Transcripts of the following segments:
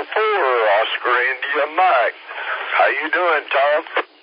Oscar India Mike. How you doing, Tom?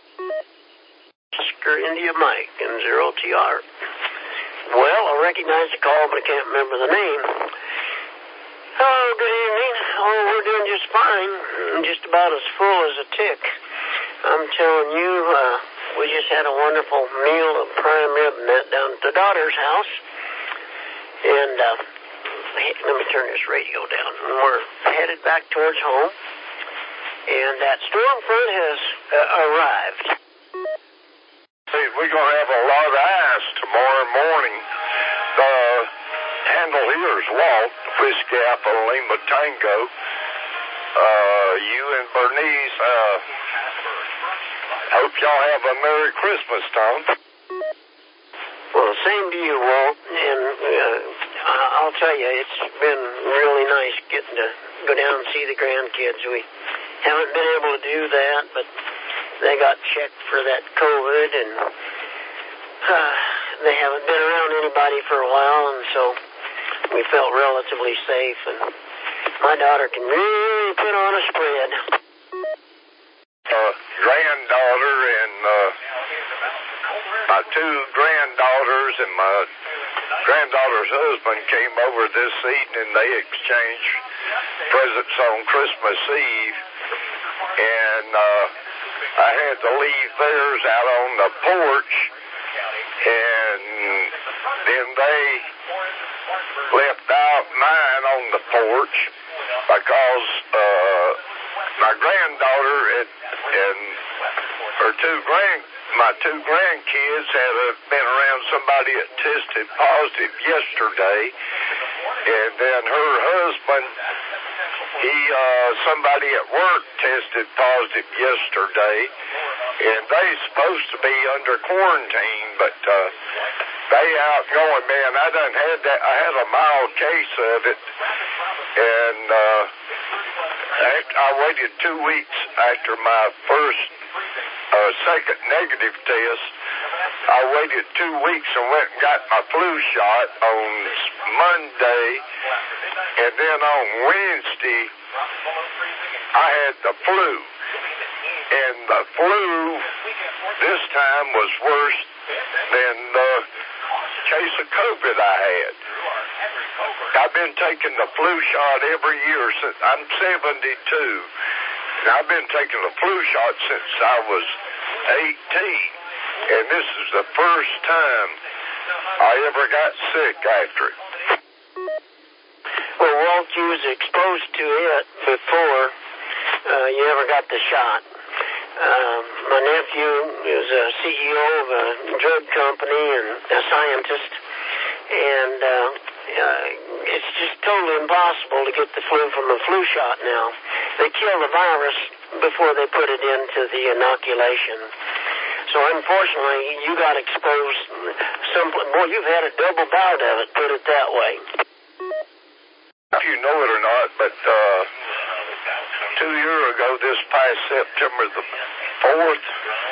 Oscar India Mike and 0TR. Well, I recognize the call, but I can't remember the name. Oh, good evening. Oh, we're doing just fine. Just about as full as a tick. I'm telling you, we just had a wonderful meal of prime rib and that down at the daughter's house. And, let me turn this radio down. We're headed back towards home. And that storm front has arrived. Hey, we're going to have a lot of ice tomorrow morning. Handle here's Walt, Whiskey Apple Lima Tango. You and Bernice, hope y'all have a Merry Christmas, Tom. Well, same to you, Walt. And I'll tell you, it's been really nice getting to go down and see the grandkids. We haven't been able to do that, but they got checked for that COVID, and they haven't been around anybody for a while, and so we felt relatively safe, and my daughter can really put on a spread. Granddaughter and my two granddaughters and my granddaughter's husband came over this evening. They exchanged presents on Christmas Eve, and I had to leave theirs out on the porch, and then they left out mine on the porch because my granddaughter and my two grandkids had been around somebody that tested positive yesterday, and then her husband, somebody at work tested positive yesterday, and they supposed to be under quarantine, but they out going, man, I done had that. I had a mild case of it, and I waited 2 weeks after my second negative test. I waited 2 weeks and went and got my flu shot on Monday, and then on Wednesday I had the flu, and the flu this time was worse than the case of COVID I had. I've been taking the flu shot every year since I'm 72. And I've been taking the flu shot since I was 18. And this is the first time I ever got sick after it. Well, Walt, you was exposed to it before you ever got the shot. My nephew is a CEO of a drug company and a scientist, and it's just totally impossible to get the flu from a flu shot now. They kill the virus before they put it into the inoculation. So unfortunately, you got exposed. Boy, you've had a double bout of it, put it that way. If you know it or not, but 2 years ago, this past September the 4th,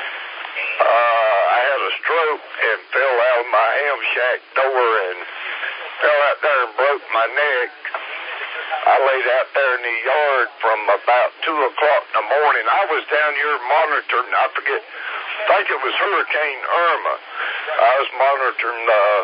I had a stroke and fell out of my ham shack door and fell out there and broke my neck. I laid out there in the yard from about 2 o'clock in the morning. I was down here monitoring, I think it was Hurricane Irma. I was monitoring,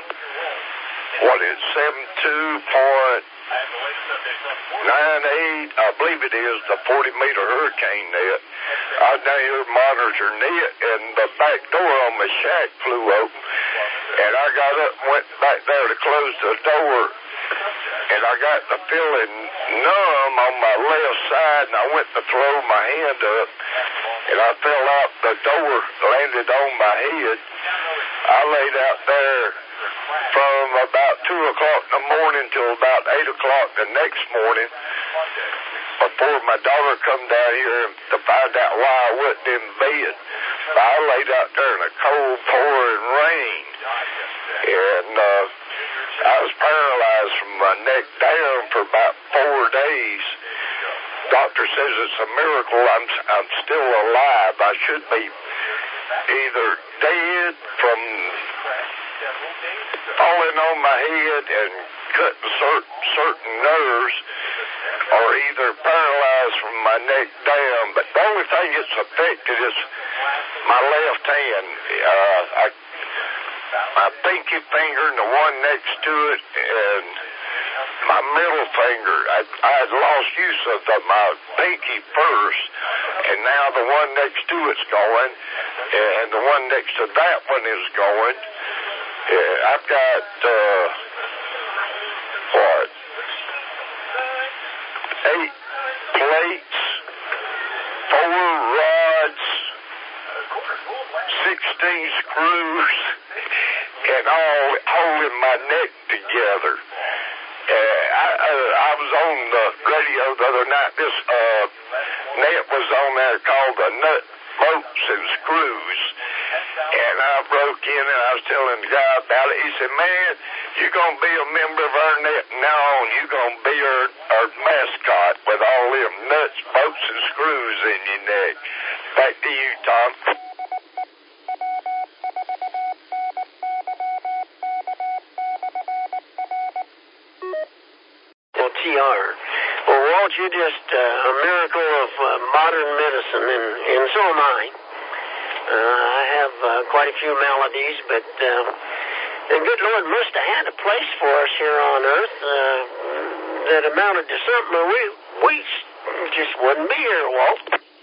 72.98, I believe it is, the 40-meter hurricane net. I was down here monitoring it, and the back door on my shack flew open, and I got up and went back there to close the door, and I got the feeling numb on my left side, and I went to throw my hand up, and I fell out the door, landed on my head. I laid out there from about 2 o'clock in the morning till about 8 o'clock the next morning before my daughter come down here to find out why I wasn't in bed. I laid out there in the cold pouring rain, and I was paralyzed from my neck down for about 4 days. Doctor says it's a miracle I'm still alive. I should be either dead from falling on my head and cutting certain nerves, or either paralyzed from my neck down, but the only thing that's affected is my left hand. My pinky finger and the one next to it, and my middle finger. I had lost use of my pinky first, and now the one next to it's going, and the one next to that one is going. I've got, 8 plates, 4 rods, 16 screws, and all holding my neck together. I was on the radio the other night. This net was on there called the Nut Bolts and Screws. And I broke in and I was telling the guy about it. He said, man, you're going to be a member of our net from now on. You're going to be our mascot with all them nuts, bolts, and screws in your neck. Back to you, Tom. Well, TR. Well, Walt, you're just a miracle of modern medicine, and so am I. I have quite a few maladies, but the good Lord must have had a place for us here on Earth that amounted to something or we just wouldn't be here, Walt.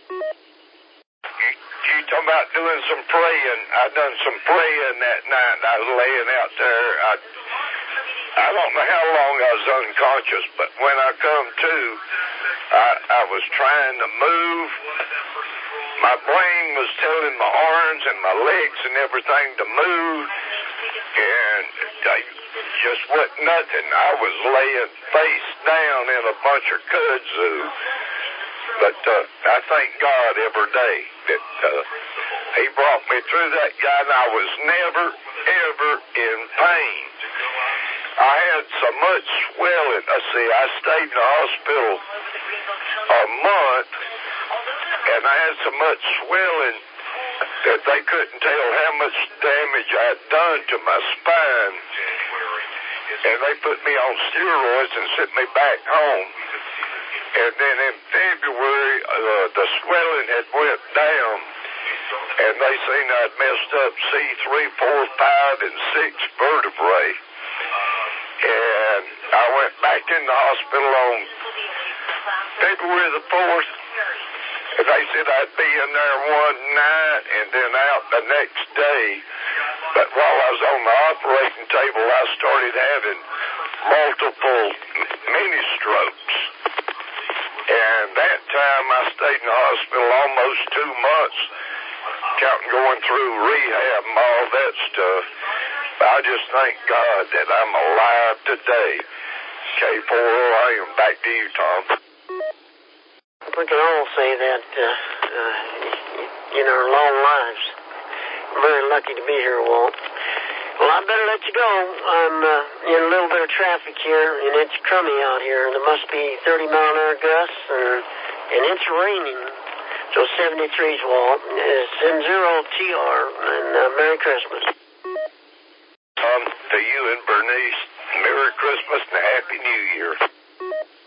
You talking about doing some praying? I done some praying that night. I was laying out there. I don't know how long I was unconscious, but when I come to, I was trying to move. My brain was telling my arms and my legs and everything to move, and just wasn't nothing. I was laying face down in a bunch of kudzu. But I thank God every day that He brought me through that, God, and I was never, ever in pain. I had so much swelling. I stayed in the hospital a month, and I had so much swelling that they couldn't tell how much damage I had done to my spine. And they put me on steroids and sent me back home. And then in February, the swelling had went down, and they seen I'd messed up C3, 4, 5, and 6 vertebrae. And I went back in the hospital on February the 4th, and they said I'd be in there one night and then out the next day. But while I was on the operating table, I started having multiple mini strokes. And that time I stayed in the hospital almost 2 months, counting going through rehab and all that stuff. I just thank God that I'm alive today. K4OIM, back to you, Tom. We can all say that in our long lives. I'm very lucky to be here, Walt. Well, I better let you go. I'm in a little bit of traffic here, and it's crummy out here. There must be 30-mile-an-hour gusts, and it's raining. So 73's, Walt. Send 0TR, and Merry Christmas. To you and Bernice, Merry Christmas and a Happy New Year.